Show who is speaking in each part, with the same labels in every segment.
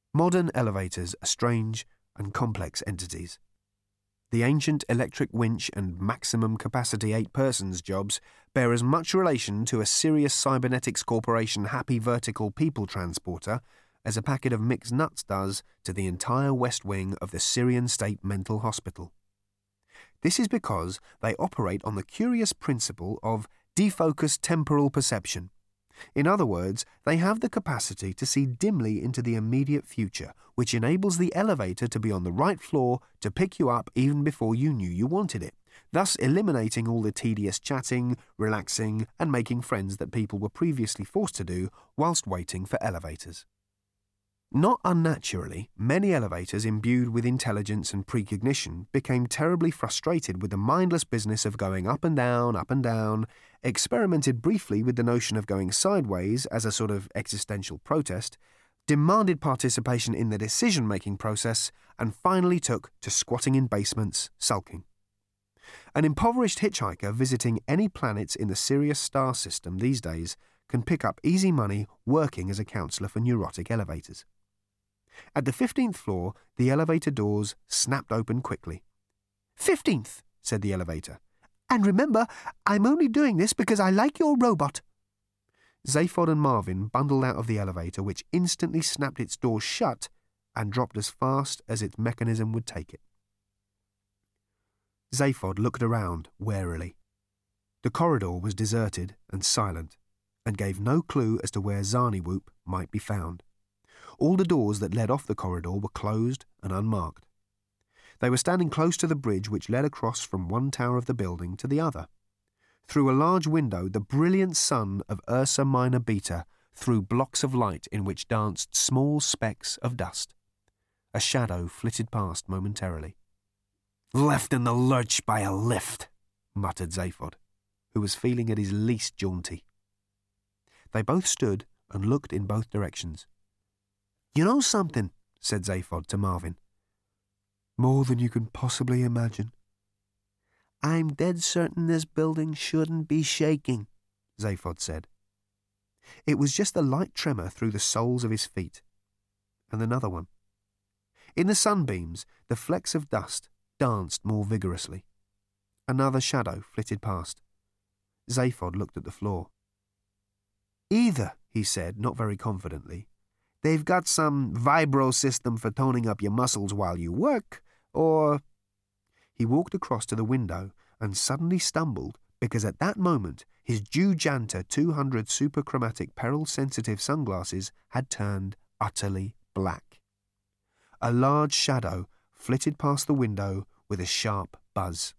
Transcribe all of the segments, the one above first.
Speaker 1: Modern elevators are strange and complex entities. The ancient electric winch and maximum capacity 8-persons jobs bear as much relation to a Sirius Cybernetics Corporation happy vertical people transporter as a packet of mixed nuts does to the entire west wing of the Syrian State Mental Hospital. This is because they operate on the curious principle of defocused temporal perception. In other words, they have the capacity to see dimly into the immediate future, which enables the elevator to be on the right floor to pick you up even before you knew you wanted it, thus eliminating all the tedious chatting, relaxing, and making friends that people were previously forced to do whilst waiting for elevators. Not unnaturally, many elevators imbued with intelligence and precognition became terribly frustrated with the mindless business of going up and down, experimented briefly with the notion of going sideways as a sort of existential protest, demanded participation in the decision-making process, and finally took to squatting in basements, sulking. An impoverished hitchhiker visiting any planets in the Sirius star system these days can pick up easy money working as a counsellor for neurotic elevators. At the 15th floor, the elevator doors snapped open quickly. 15th, said the elevator. And remember, I'm only doing this because I like your robot. Zaphod and Marvin bundled out of the elevator, which instantly snapped its doors shut and dropped as fast as its mechanism would take it. Zaphod looked around warily. The corridor was deserted and silent, and gave no clue as to where Zarniwoop might be found. All the doors that led off the corridor were closed and unmarked. They were standing close to the bridge which led across from one tower of the building to the other. Through a large window, the brilliant sun of Ursa Minor Beta threw blocks of light in which danced small specks of dust. A shadow flitted past momentarily. "Left in the lurch by a lift," muttered Zaphod, who was feeling at his least jaunty. They both stood and looked in both directions. "You know something?" said Zaphod to Marvin. "More than you can possibly imagine." "I'm dead certain this building shouldn't be shaking," Zaphod said. It was just a light tremor through the soles of his feet. And another one. In the sunbeams, the flecks of dust danced more vigorously. Another shadow flitted past. Zaphod looked at the floor. "Either," he said, not very confidently, "they've got some vibro system for toning up your muscles while you work, or—" He walked across to the window and suddenly stumbled because at that moment his Jujanta 200 superchromatic peril-sensitive sunglasses had turned utterly black. A large shadow flitted past the window with a sharp buzz.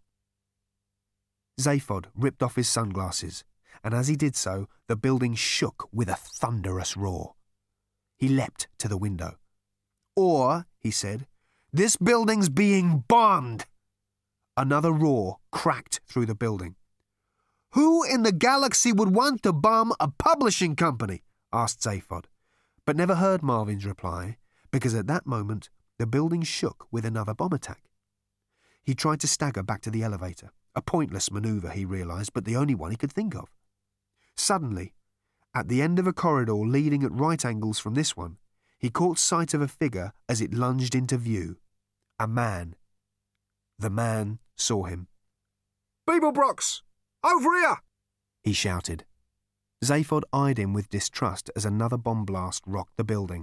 Speaker 1: Zaphod ripped off his sunglasses, and as he did so, the building shook with a thunderous roar. He leapt to the window. "Or," he said, "this building's being bombed!" Another roar cracked through the building. "Who in the galaxy would want to bomb a publishing company?" asked Zaphod, but never heard Marvin's reply, because at that moment the building shook with another bomb attack. He tried to stagger back to the elevator, a pointless manoeuvre, he realised, but the only one he could think of. Suddenly, at the end of a corridor leading at right angles from this one, he caught sight of a figure as it lunged into view. A man. The man saw him. "Beeblebrox! Over here!" he shouted. Zaphod eyed him with distrust as another bomb blast rocked the building.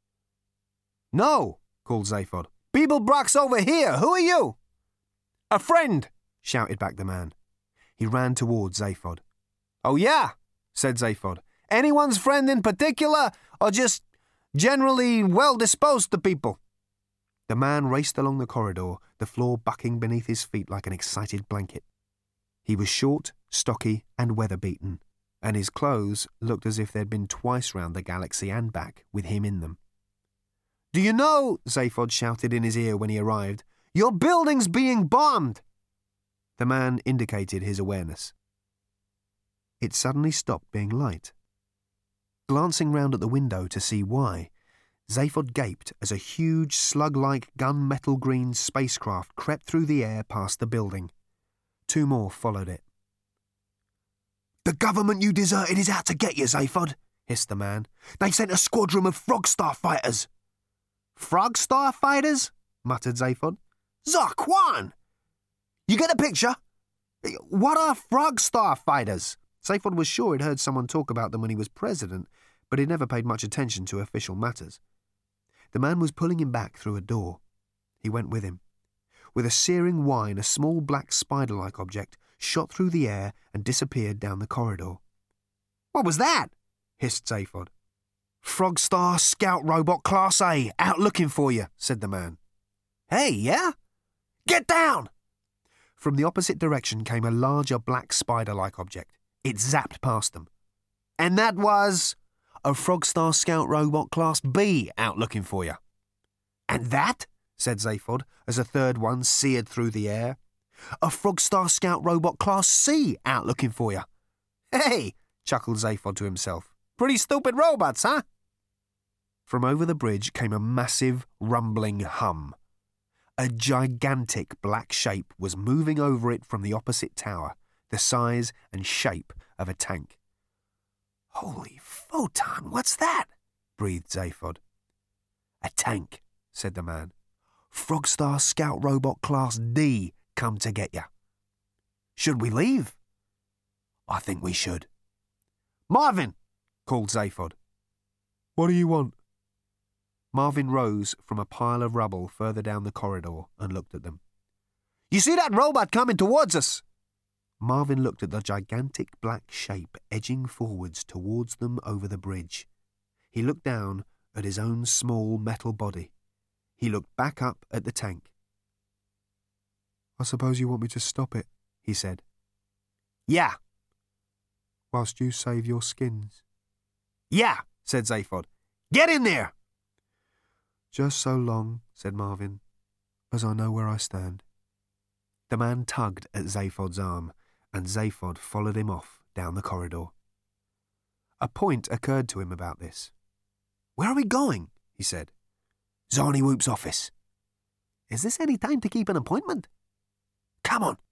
Speaker 1: "No!" called Zaphod. "Beeblebrox over here! Who are you?" "A friend!" shouted back the man. He ran towards Zaphod. "Oh yeah?" said Zaphod. "Anyone's friend in particular, or just generally well-disposed to people?" The man raced along the corridor, the floor bucking beneath his feet like an excited blanket. He was short, stocky, and weather-beaten, and his clothes looked as if they'd been twice round the galaxy and back, with him in them. "Do you know," Zaphod shouted in his ear when he arrived, "your building's being bombed!" The man indicated his awareness. It suddenly stopped being light. Glancing round at the window to see why, Zaphod gaped as a huge slug-like gunmetal green spacecraft crept through the air past the building. Two more followed it. "The government you deserted is out to get you, Zaphod," hissed the man. "They've sent a squadron of Frogstar fighters." Frog Star fighters? Muttered Zaphod. Zarquan! You get the picture? What are Frog Star fighters? Zaphod was sure he'd heard someone talk about them when he was president, but he'd never paid much attention to official matters. The man was pulling him back through a door. He went with him. With a searing whine, a small black spider-like object shot through the air and disappeared down the corridor. What was that? Hissed Zaphod. Frog Star Scout Robot Class A, out looking for you, said the man. Hey, yeah? Get down! From the opposite direction came a larger black spider-like object. It zapped past them. And that was a Frog Star Scout Robot Class B out looking for you. And that, said Zaphod, as a third one seared through the air, a Frog Star Scout Robot Class C out looking for you. Hey, chuckled Zaphod to himself. Pretty stupid robots, huh? From over the bridge came a massive, rumbling hum. A gigantic black shape was moving over it from the opposite tower, the size and shape of a tank. Holy photon, what's that? Breathed Zaphod. A tank, said the man. Frog Star Scout Robot Class D come to get you. Should we leave? I think we should. Marvin, called Zaphod. What do you want? Marvin rose from a pile of rubble further down the corridor and looked at them. You see that robot coming towards us? Marvin looked at the gigantic black shape edging forwards towards them over the bridge. He looked down at his own small metal body. He looked back up at the tank. I suppose you want me to stop it, he said. Yeah. Whilst you save your skins. Yeah, said Zaphod. Get in there! Just so long, said Marvin, as I know where I stand. The man tugged at Zaphod's arm, and Zaphod followed him off down the corridor. A point occurred to him about this. Where are we going? He said. Zarni Whoop's office. Is this any time to keep an appointment? Come on,